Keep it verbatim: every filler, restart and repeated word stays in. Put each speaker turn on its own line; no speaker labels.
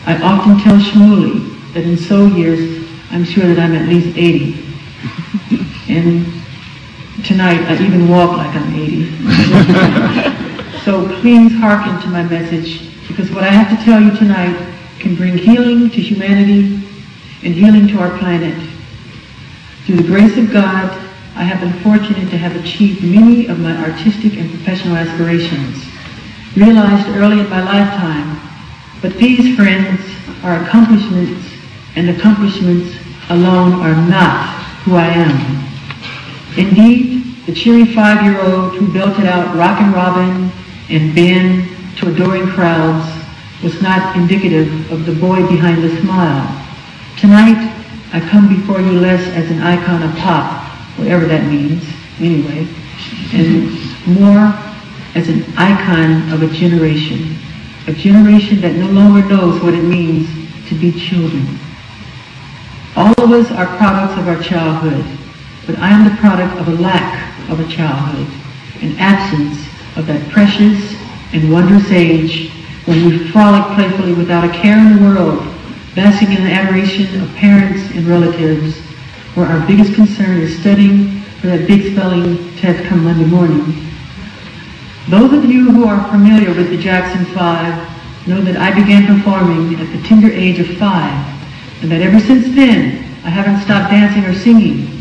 I often tell Shmuley that in soul years, I'm sure that I'm at least eighty. And tonight, I even walk like I'm eighty. So please hearken to my message, because what I have to tell you tonight can bring healing to humanity and healing to our planet. Through the grace of God, I have been fortunate to have achieved many of my artistic and professional aspirations, realized early in my lifetime. But these, friends, are accomplishments, and accomplishments alone are not who I am. Indeed, the cheery five-year-old who belted out Rockin' Robin and Ben to adoring crowds was not indicative of the boy behind the smile. Tonight, I come before you less as an icon of pop, whatever that means, anyway, and more as an icon of a generation, a generation that no longer knows what it means to be children. All of us are products of our childhood, but I am the product of a lack of a childhood, an absence of that precious and wondrous age when we frolic playfully without a care in the world, basking in the adoration of parents and relatives, where our biggest concern is studying for that big spelling test come Monday morning. Those of you who are familiar with the Jackson Five know that I began performing at the tender age of five, and that ever since then, I haven't stopped dancing or singing.